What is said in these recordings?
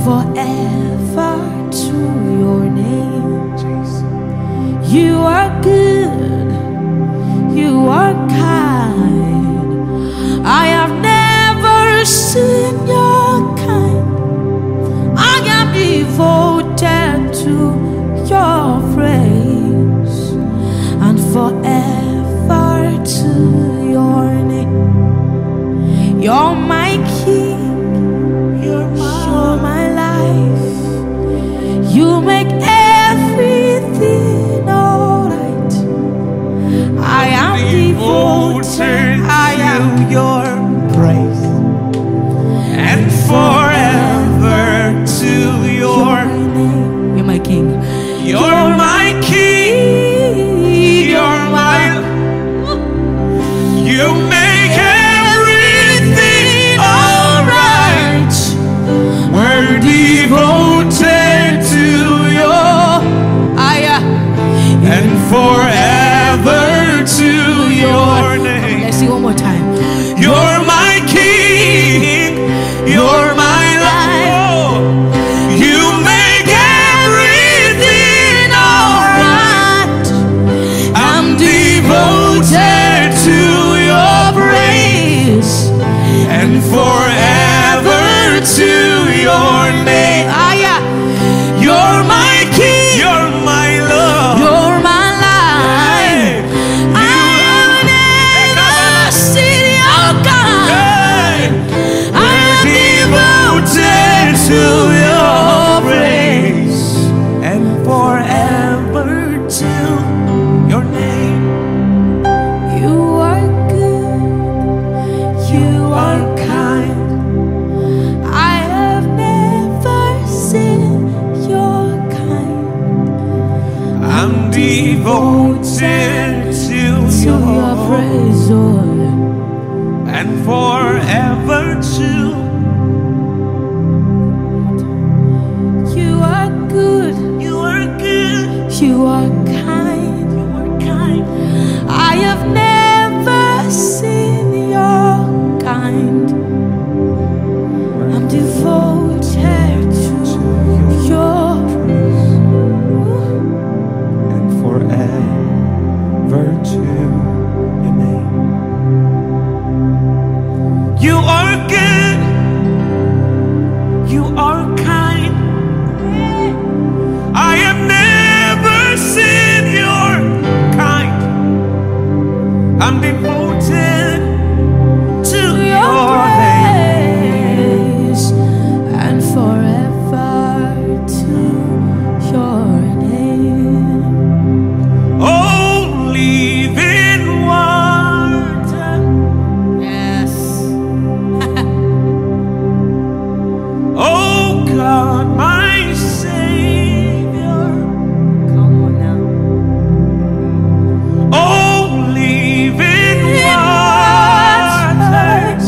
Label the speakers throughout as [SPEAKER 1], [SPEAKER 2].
[SPEAKER 1] forever to your name. You are good, you are kind. I have never seen your kind. I am devoted to your praise and forever to your name. You're my King, you're my life. You make everything alright. I am devoted, I am
[SPEAKER 2] your praise and forever to your
[SPEAKER 1] name. You're my King.
[SPEAKER 2] You're my King. You're my. You make everything alright. We're devoted to your and forever to your name.
[SPEAKER 1] Let's see one more time.
[SPEAKER 2] You're my King. You're my life. You make everything alright. I'm devoted to your praise and forever to your name. You're my King. You're my love.
[SPEAKER 1] You're my life. I have never seen your kind. I am devoted
[SPEAKER 2] to your praise and forever to your name.
[SPEAKER 1] You are good, you are kind. I have never seen your kind.
[SPEAKER 2] I'm devoted to
[SPEAKER 1] your praise, Lord,
[SPEAKER 2] and forever to.
[SPEAKER 1] You are good,
[SPEAKER 2] You are good.
[SPEAKER 1] you are kind.
[SPEAKER 2] You are kind.
[SPEAKER 1] I have never seen your kind. I'm devoted to your
[SPEAKER 2] And forever to your name. You are good. You are kind. I have never seen your kind. I'm devoted to your name.
[SPEAKER 1] praise and forever to your name.
[SPEAKER 2] Oh, living water.
[SPEAKER 1] Yes.
[SPEAKER 2] Oh God, my Savior.
[SPEAKER 1] Come on now.
[SPEAKER 2] Oh, living waters.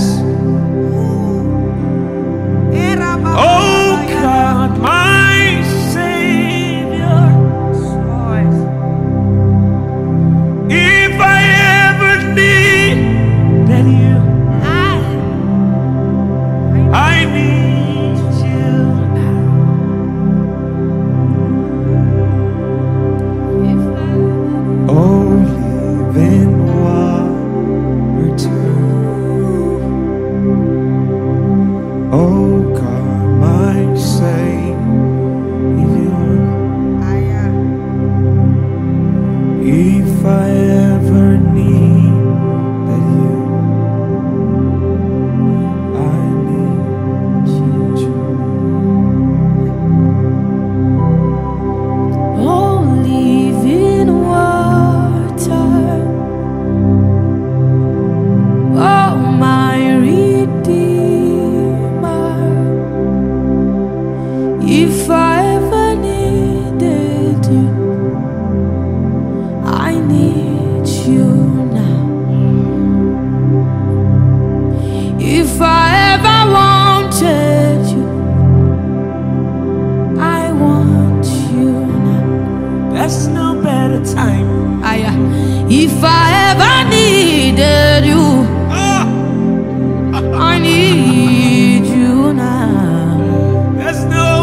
[SPEAKER 2] Oh God, my Savior. If I ever needed you, I need you now. Oh, living water. Oh God, my Savior. If I ever needed you, I need you.
[SPEAKER 1] Oh, living water. Oh, my Redeemer. If I ever needed you, I need you now. If I ever wanted you, I want you now.
[SPEAKER 2] There's no better time.
[SPEAKER 1] If I ever needed you, I need you now.
[SPEAKER 2] There's no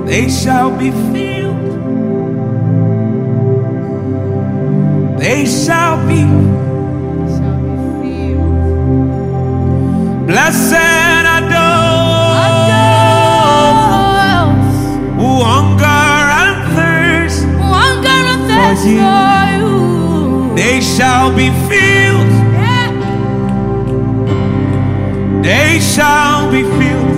[SPEAKER 2] they shall be filled. They shall be blessed are those who hunger and thirst for you. They shall be filled. They shall be filled.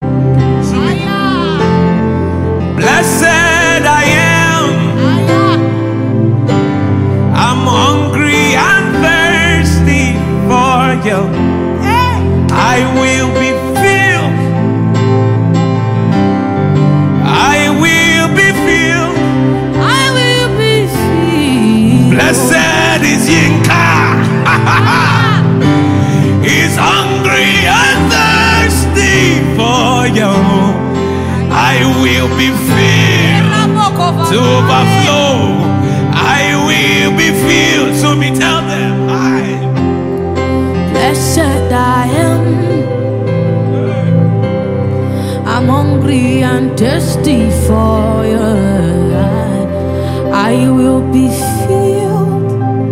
[SPEAKER 2] Blessed I am. I'm hungry and thirsty for you. I will be filled. I will be filled.
[SPEAKER 1] I will be filled.
[SPEAKER 2] Blessed is Yinka. He's hungry and thirsty for you. I will be filled to overflow. I will be filled. So me tell them,
[SPEAKER 1] blessed I am. I'm hungry and thirsty for you. I will be filled.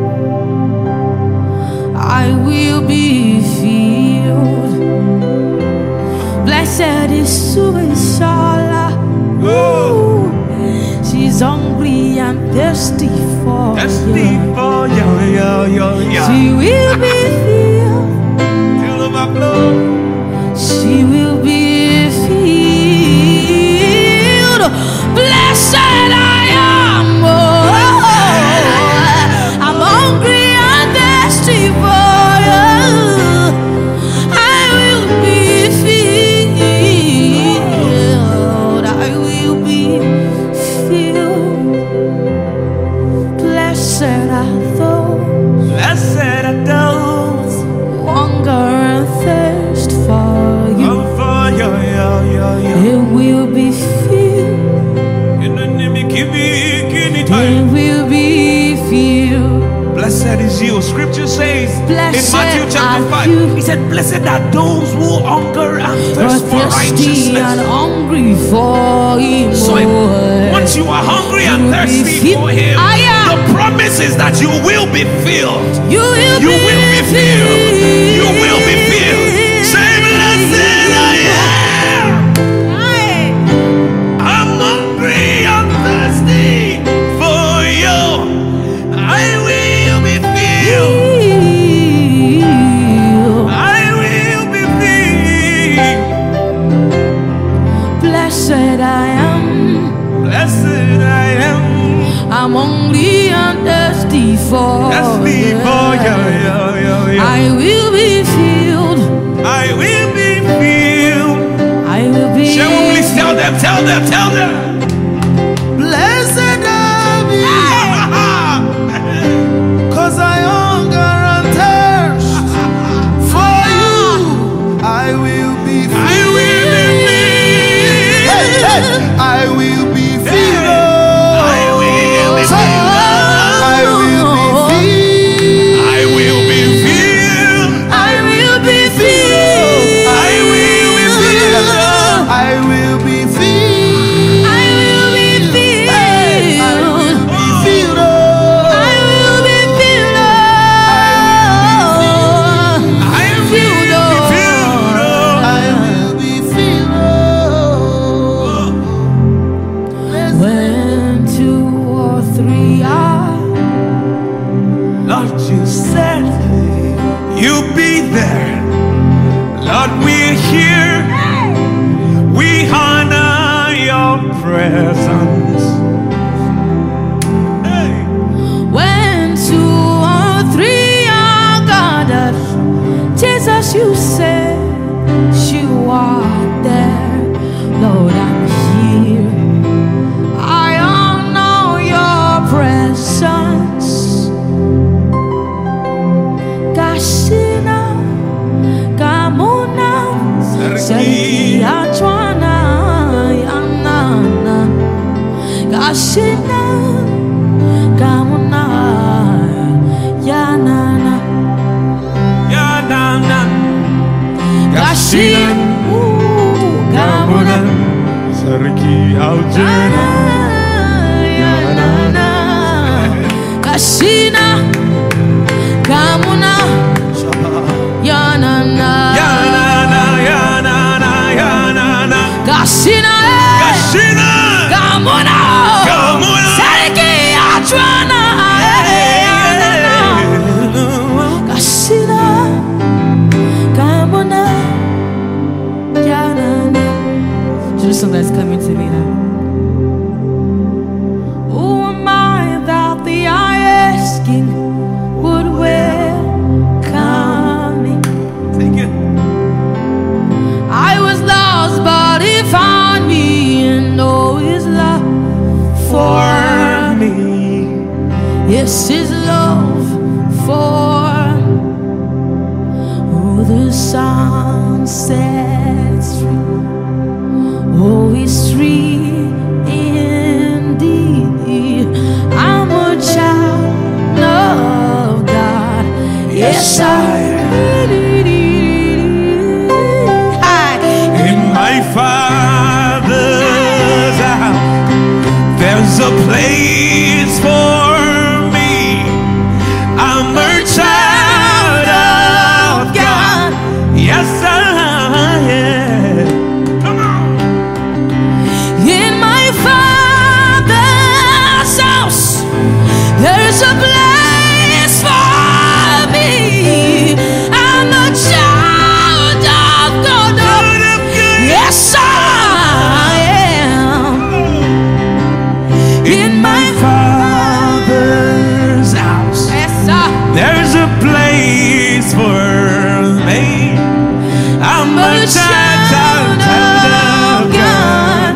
[SPEAKER 1] I will be filled. Blessed is Suisala. She's hungry and thirsty for you. She will be filled. She will be filled. Blessed I am. I'm hungry and thirsty for you. I will be filled. I will be filled. Blessed are those.
[SPEAKER 2] blessed are those
[SPEAKER 1] Hunger and thirst for you.
[SPEAKER 2] for you.
[SPEAKER 1] They will be filled. They will be filled.
[SPEAKER 2] Blessed is you. Scripture says
[SPEAKER 1] Blessed
[SPEAKER 2] in Matthew chapter
[SPEAKER 1] are
[SPEAKER 2] 5,
[SPEAKER 1] you.
[SPEAKER 2] he said, blessed are those who hunger and thirst for
[SPEAKER 1] Thirsty and
[SPEAKER 2] righteousness.
[SPEAKER 1] hungry for him.
[SPEAKER 2] So once you are hungry and
[SPEAKER 1] You will be
[SPEAKER 2] thirsty
[SPEAKER 1] filled.
[SPEAKER 2] for him,
[SPEAKER 1] I am.
[SPEAKER 2] the promise is that you will be filled.
[SPEAKER 1] You will
[SPEAKER 2] You
[SPEAKER 1] be
[SPEAKER 2] will be filled. You will be filled. Say, blessed I am. I'm hungry and thirsty for you. I will be filled. I will be filled.
[SPEAKER 1] Blessed I am.
[SPEAKER 2] Blessed I am.
[SPEAKER 1] I'm hungry and thirsty for
[SPEAKER 2] Thirsty for you.
[SPEAKER 1] I will be filled.
[SPEAKER 2] I will be filled.
[SPEAKER 1] I will be.
[SPEAKER 2] Shall we please tell them? Tell them. Tell them.
[SPEAKER 3] Blessed are me, 'cause I hunger and thirst for you. I will be filled.
[SPEAKER 2] I will be filled.
[SPEAKER 3] Hey, hey. I will be filled.
[SPEAKER 2] I will be filled.
[SPEAKER 3] I will be filled.
[SPEAKER 2] I will be filled.
[SPEAKER 1] I will be filled.
[SPEAKER 2] I will be filled.
[SPEAKER 3] I will be filled.
[SPEAKER 1] I will be filled.
[SPEAKER 3] I will be filled.
[SPEAKER 1] I will be filled.
[SPEAKER 2] I will be filled.
[SPEAKER 3] I will be filled.
[SPEAKER 1] When 2 or 3 are,
[SPEAKER 2] Lord, you said you'll be there. Lord, we're here. We honor your presence. Hey.
[SPEAKER 1] when 2 or 3 are gathered, Jesus, you said you are there. Lord, I'm here. I honor your presence. Kashina, Kamuna, Sariki, Achwana, Yanana. Kashina, Kamuna, Yanana.
[SPEAKER 2] Yanana.
[SPEAKER 1] Kashina, Kamuna,
[SPEAKER 2] Sarki Aljana.
[SPEAKER 1] Kashina Kamuna Yanana
[SPEAKER 2] Yanana, yanana, yanana.
[SPEAKER 1] Kashina
[SPEAKER 2] Kashina.
[SPEAKER 1] Kamuna
[SPEAKER 2] Kamuna.
[SPEAKER 1] Sarki Aljana Kashina Kamuna Yanana. Just something that's coming to me now. Who am I that the asking would welcome me?
[SPEAKER 2] Take it.
[SPEAKER 1] I was lost, but he found me and know his love for me. Yes, his love for who the sun sets free. Oh, he's free indeed. I'm a child of God. Yes, I
[SPEAKER 2] In my Father's house, there's a place for me. I'm a child of God. Yes, I am. Come on.
[SPEAKER 1] In my Father's house, there's a place for me. I'm a child of God. Yes, I am.
[SPEAKER 2] In my Father's house,
[SPEAKER 1] Yes, I
[SPEAKER 2] there's a place for me. I'm a child of God.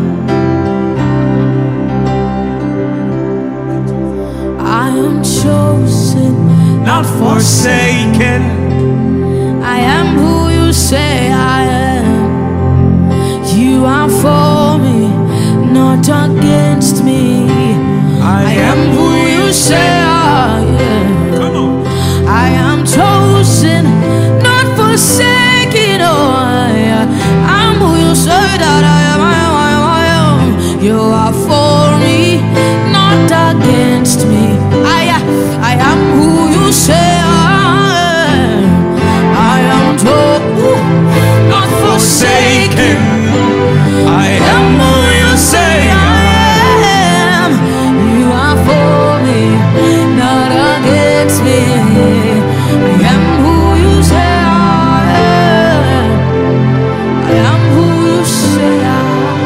[SPEAKER 1] I am chosen,
[SPEAKER 2] Not forsaken.
[SPEAKER 1] I am who you say I am. You are for me, not against me. I am who you say I am.
[SPEAKER 2] Come on.
[SPEAKER 1] I am chosen, not forsaken. Oh, I'm who you say that I am. You are for me, not against me. I am who you say I am. I am chosen, not forsaken.
[SPEAKER 2] I am who you say I
[SPEAKER 1] am. You are for me, not against me. I am who you say I am. I am who you say I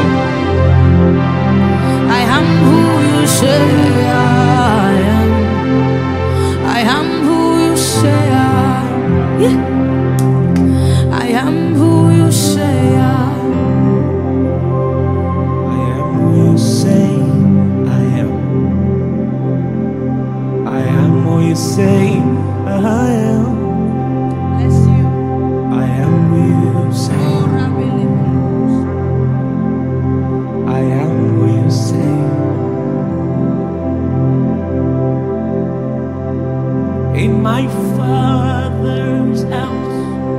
[SPEAKER 1] am. I am who you say I am. I am who you say I am. Yeah. I am who you say I am.
[SPEAKER 2] am who you say I am. I am who you say I am.
[SPEAKER 1] Bless you.
[SPEAKER 2] I am who you say. I am who you say. In my Father's house,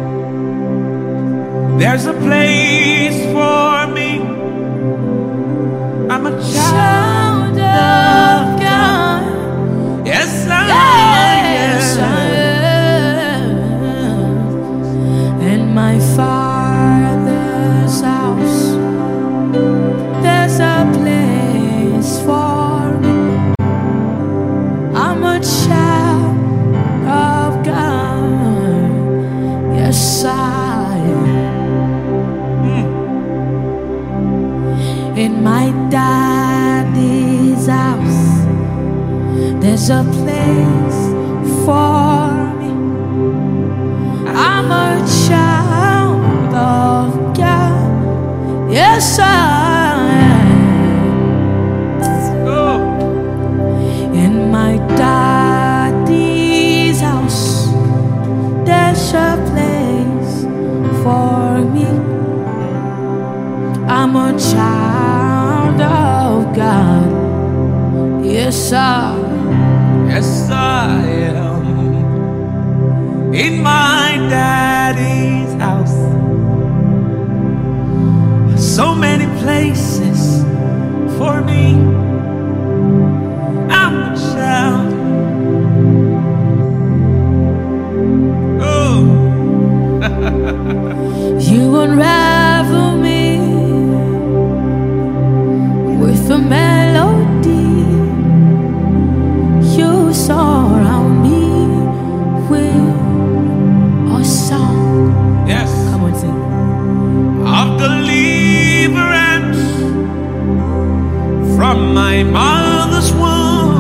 [SPEAKER 2] there's a place for me. I'm a child of God. Yes, I
[SPEAKER 1] Yes, I
[SPEAKER 2] am.
[SPEAKER 1] am. In my Father's house, there's a place for me. I'm a child of God. Yes, I am. In my daddy's house, there's a place for me. I'm a child of God. Yes, I am.
[SPEAKER 2] Oh.
[SPEAKER 1] In my daddy's house, there's a place for me. I'm a child of God. Yes, I.
[SPEAKER 2] Yes, I am. In my daddy's house, so many places
[SPEAKER 1] You unravel me with a melody. You surround me with a song.
[SPEAKER 2] Yes.
[SPEAKER 1] Come on, sing.
[SPEAKER 2] Of deliverance from my mother's womb.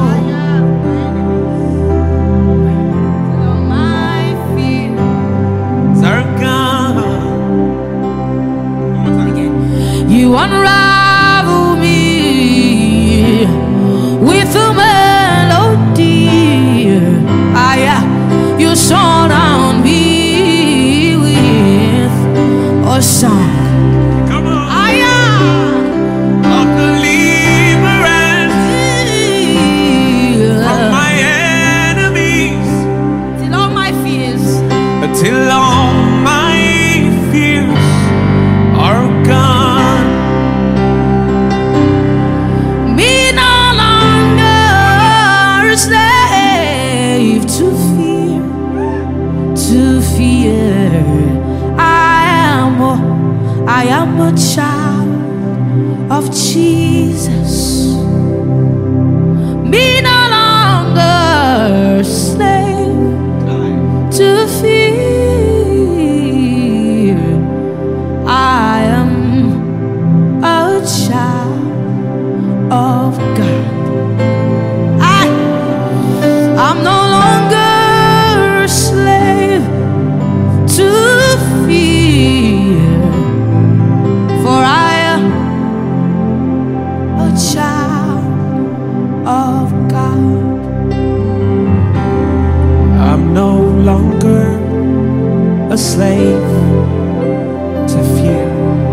[SPEAKER 1] My fears
[SPEAKER 2] Are gone.
[SPEAKER 1] you unravel me with a melody. You surround me with a song.
[SPEAKER 2] Come on. Of deliverance from my enemies.
[SPEAKER 1] Till all my fears
[SPEAKER 2] Till all my fears are gone.
[SPEAKER 1] me no longer a slave to fear, to fear. I am a child of Jesus. Me no longer a slave to fear. I am a child of God. I'm no longer a slave to fear, for I am a child of God.
[SPEAKER 2] I'm no longer a slave to fear.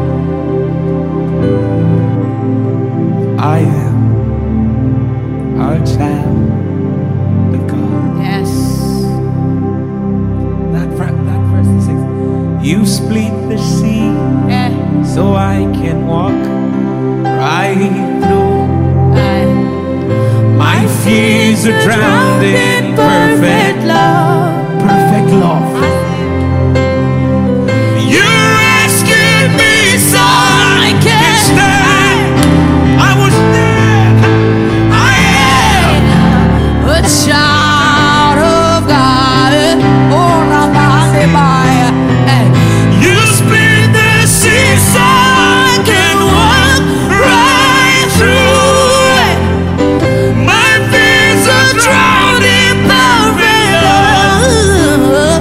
[SPEAKER 2] I am a child of God.
[SPEAKER 1] Yes.
[SPEAKER 2] That verse 6. You split the sea
[SPEAKER 1] Yeah.
[SPEAKER 2] so I can walk right through. My fears are drowned in perfect
[SPEAKER 1] love.
[SPEAKER 2] perfect love. You rescued me so I can stand. I was dead. I am.
[SPEAKER 1] A child of God. Oh, Rabbi,
[SPEAKER 2] You split the sea so I can walk right through it. My fears are drowned in perfect love.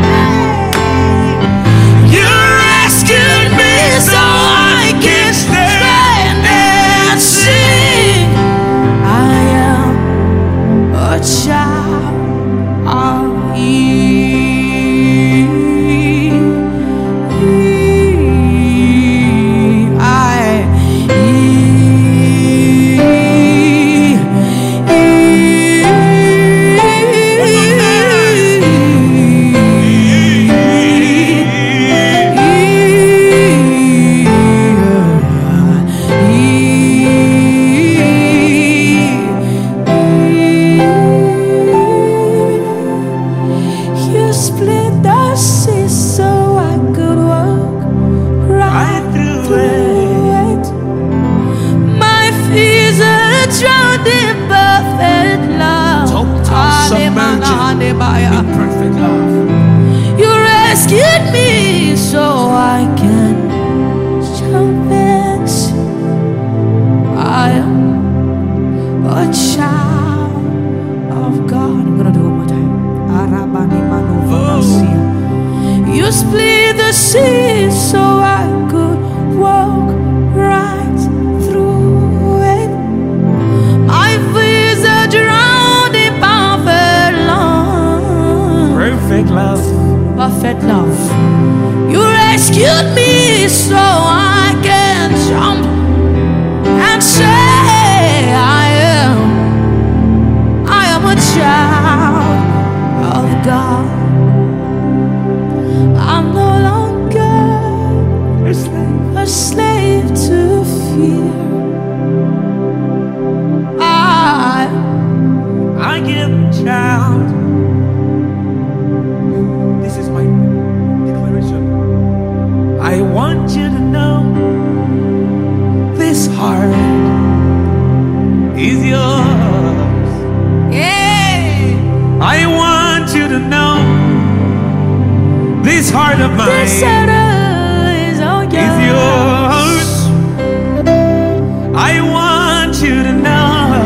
[SPEAKER 2] You rescued me so I can stand and sing.
[SPEAKER 1] I am a child of You split the sea so I could walk right through it. My fears are drowned in perfect love.
[SPEAKER 2] Total submerged in perfect love.
[SPEAKER 1] You rescued me so I can jump and sing. I am a child of God. I'm gonna do it one more time. You split the sea so I could walk right through it. My fears are drowned in perfect love.
[SPEAKER 2] Perfect love.
[SPEAKER 1] Perfect love. You rescued me so I can jump and say I am a child of God. I'm no longer a slave to fear.
[SPEAKER 2] I am a child. This is my declaration. This heart of mine
[SPEAKER 1] This heart is all
[SPEAKER 2] is
[SPEAKER 1] yours.
[SPEAKER 2] yours. I want you to know.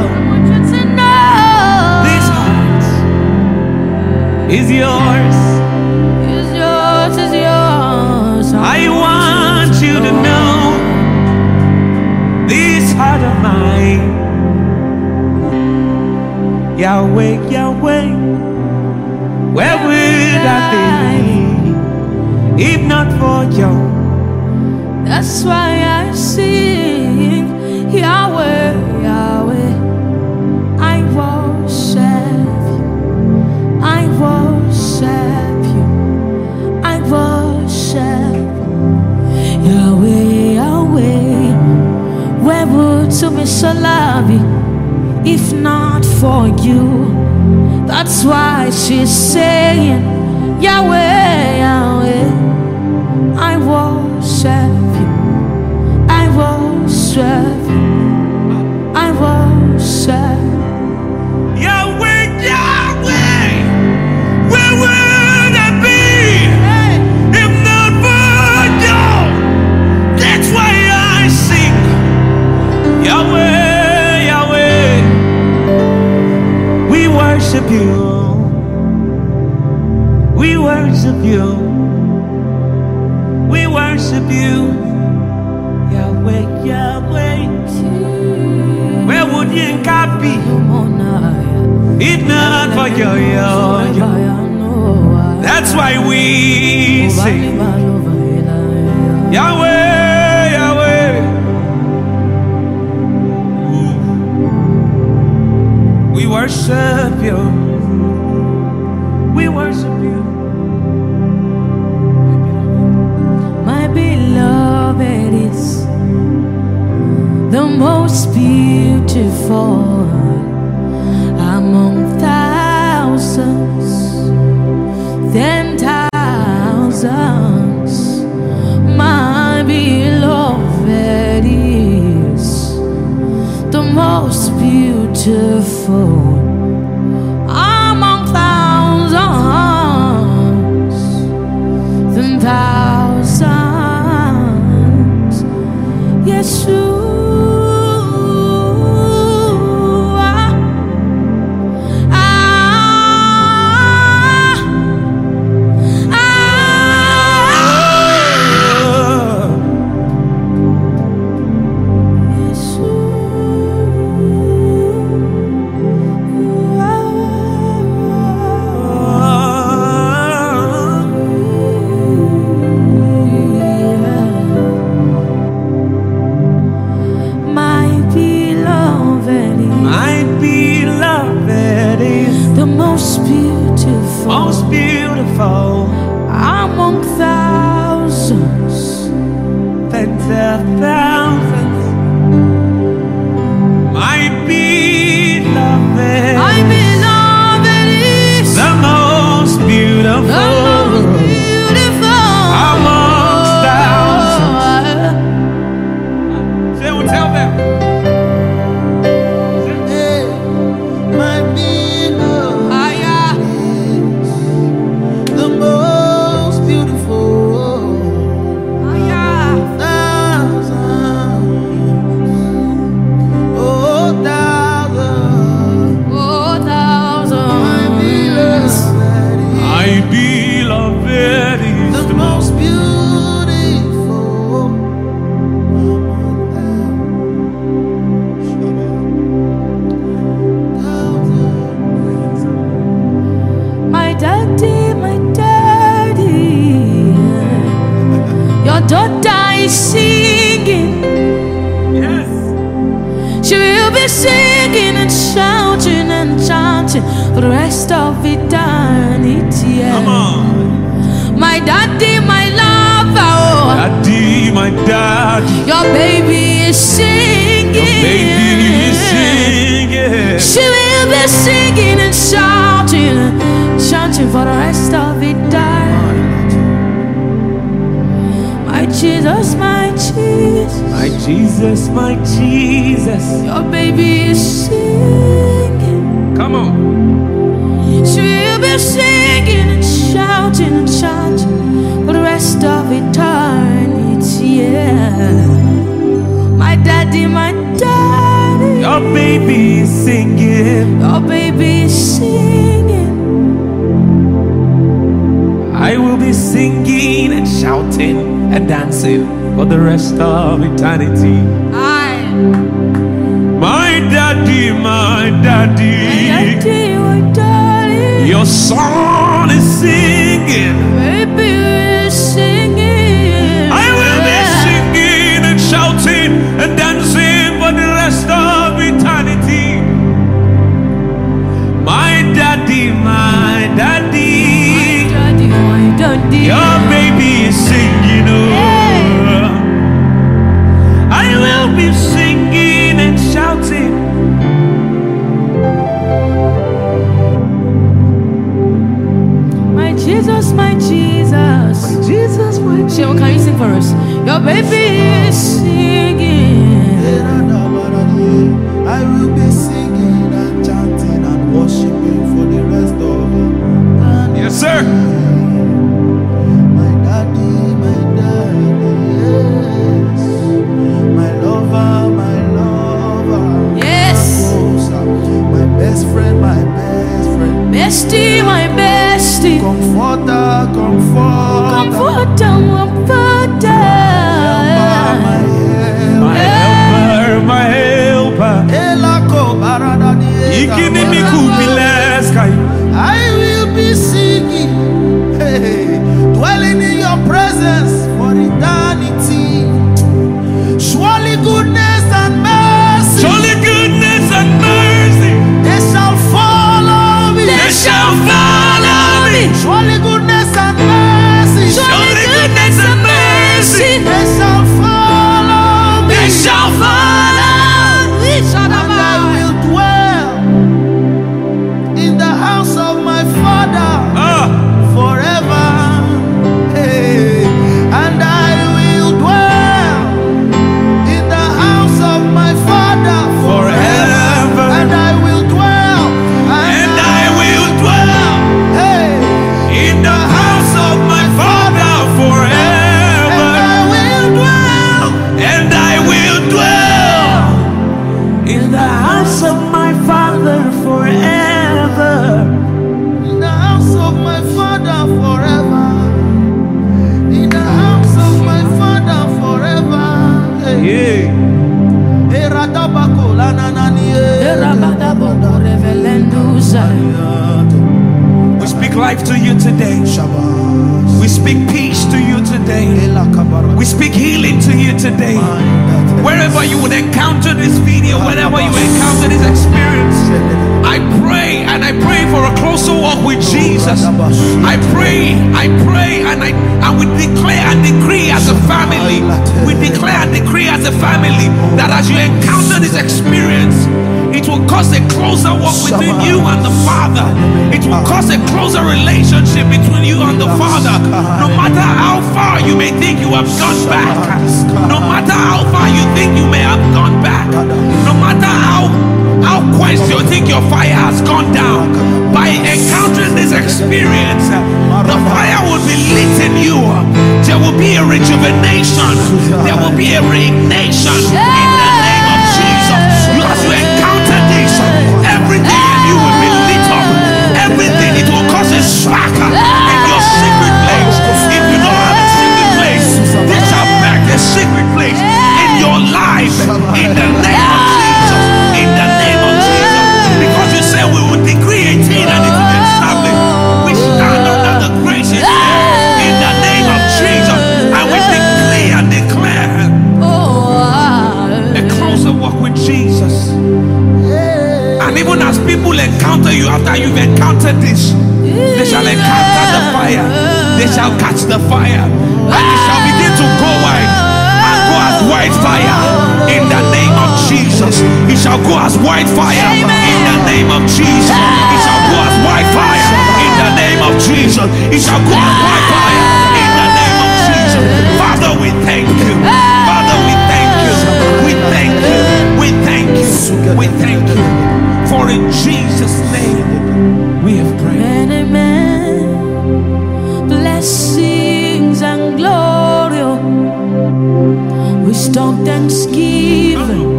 [SPEAKER 2] This heart is yours.
[SPEAKER 1] Is yours, is yours.
[SPEAKER 2] I want you to know. This heart of mine. Yahweh, Yahweh, where would I be if not for you?
[SPEAKER 1] That's why I sing Yahweh, Yahweh. I worship you. I worship you. I worship you. Yahweh, Yahweh. Where would me Salabi if not for you? That's why she's saying Yahweh, Yahweh. I worship you. I worship you. I worship
[SPEAKER 2] Yahweh, Yahweh, where would I be if not for you? That's why I sing Yahweh, Yahweh. We worship you. We worship you. We worship you. Yahweh, Yahweh. Where would you be if not for you? That's why we sing Yahweh, Yahweh. We worship you. We worship you.
[SPEAKER 1] My beloved is the most beautiful among thousands, 10,000s. My beloved is the most beautiful among thousands, 10,000s. Yeshua.
[SPEAKER 2] Most beautiful
[SPEAKER 1] among thousands,
[SPEAKER 2] tens of thousands. My beloved
[SPEAKER 1] is
[SPEAKER 2] the most beautiful amongst thousands. Say, well, tell them.
[SPEAKER 1] Daughter is singing.
[SPEAKER 2] Yes.
[SPEAKER 1] She will be singing and shouting and chanting for the rest of eternity.
[SPEAKER 2] Come on.
[SPEAKER 1] My daddy, my lover, oh.
[SPEAKER 2] Daddy, my daddy.
[SPEAKER 1] Your baby is singing.
[SPEAKER 2] Your baby is singing.
[SPEAKER 1] She will be singing and shouting for the rest of eternity. My Jesus, my Jesus.
[SPEAKER 2] My Jesus, my Jesus.
[SPEAKER 1] Your baby is singing.
[SPEAKER 2] Come on.
[SPEAKER 1] She will be singing and shouting and chanting daddy, my daddy.
[SPEAKER 2] Your baby is singing.
[SPEAKER 1] Your baby is singing.
[SPEAKER 2] I will be singing and shouting and dancing for the rest of eternity. My daddy, my daddy.
[SPEAKER 1] My daddy, my daddy.
[SPEAKER 2] Your son is singing.
[SPEAKER 1] Baby is singing.
[SPEAKER 2] I will be singing and shouting and dancing for the rest of eternity. My daddy, my daddy.
[SPEAKER 1] My daddy.
[SPEAKER 2] Your baby is singing. Oh, I will be singing and shouting.
[SPEAKER 1] My Jesus, my Jesus.
[SPEAKER 2] Jesus, my
[SPEAKER 1] Shemo, can you sing for us? Your baby is singing.
[SPEAKER 3] I will be singing and chanting and worshiping for the rest of it.
[SPEAKER 2] Yes, sir.
[SPEAKER 3] My daddy, yes. My lover,
[SPEAKER 1] Yes.
[SPEAKER 3] my best friend,
[SPEAKER 1] Bestie, my bestie.
[SPEAKER 3] comforter,
[SPEAKER 1] Comforter, comforter.
[SPEAKER 3] my helper,
[SPEAKER 2] My helper.
[SPEAKER 3] Elako baradani. I will be singing, hey, dwelling in your presence for eternity. Surely goodness and mercy,
[SPEAKER 2] Surely goodness and mercy,
[SPEAKER 3] they shall follow me.
[SPEAKER 2] they shall follow me.
[SPEAKER 3] Surely goodness and mercy,
[SPEAKER 2] Surely goodness and mercy,
[SPEAKER 3] they shall follow me.
[SPEAKER 2] they shall follow me.
[SPEAKER 3] And I will dwell in the house of my Father forever. Hey, and I will dwell in the house of my Father forever. And I will dwell,
[SPEAKER 2] And I will dwell
[SPEAKER 3] hey,
[SPEAKER 2] in the house of my Father
[SPEAKER 3] and
[SPEAKER 2] forever.
[SPEAKER 3] I will dwell
[SPEAKER 2] And I will dwell in the house of my Father forever.
[SPEAKER 3] in the house of my Father forever. In the house of my Father forever. Hey.
[SPEAKER 2] Yeah.
[SPEAKER 3] Hey, Radabako, Lananani,
[SPEAKER 2] We speak life to you today.
[SPEAKER 3] Shabbos.
[SPEAKER 2] We speak peace to you today. We speak healing to you today. Wherever you would encounter this video, wherever you encounter this experience, I pray and I pray for a closer walk with Jesus. I pray, and we declare and decree as a family. We declare and decree as a family that as you encounter this experience, it will cause a closer walk between you and the Father. It will cause a closer relationship between you and the Father. No matter how far you may think you have gone back, no matter how far you think you may have gone back, no matter how quenched you think your fire has gone down, by encountering this experience, the fire will be lit in you. There will be a rejuvenation. There will be a reignation in the name of Jesus. As you encounter this, everything in you will be lit up. Everything, it will cause a spark in your secret place. If you don't have a secret place, this shall make a secret place in your life. In the name of Jesus. In the name of Jesus. Because you say we will decree 18 and it will be established. We stand under the graces in the name of Jesus. And we decree and declare a closer walk with Jesus. And even as people encounter you after you've encountered this, they shall encounter the fire. They shall catch the fire. And they shall begin to go wide and go as white fire in the name of Jesus. He shall go as white fire in the name of Jesus. He shall go as white fire in the name of Jesus. He shall go as white fire in the name of Jesus. Father, we thank you. Father, we thank you. We thank you. We thank you. We thank you. For in Jesus' name we have prayed.
[SPEAKER 1] Amen. Blessings and glory. We stop Thanksgiving.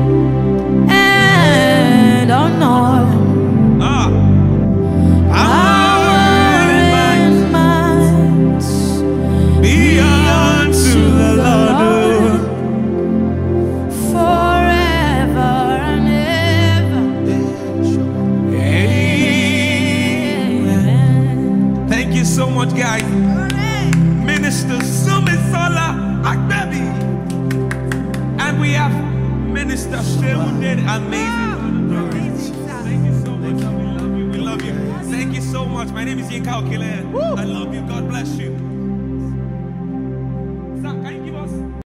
[SPEAKER 2] Esther Shehu did amazing. Thank you so much. We love you. We love you. Thank you so much. My name is Yinka Okile. I love you. God bless you. Sir,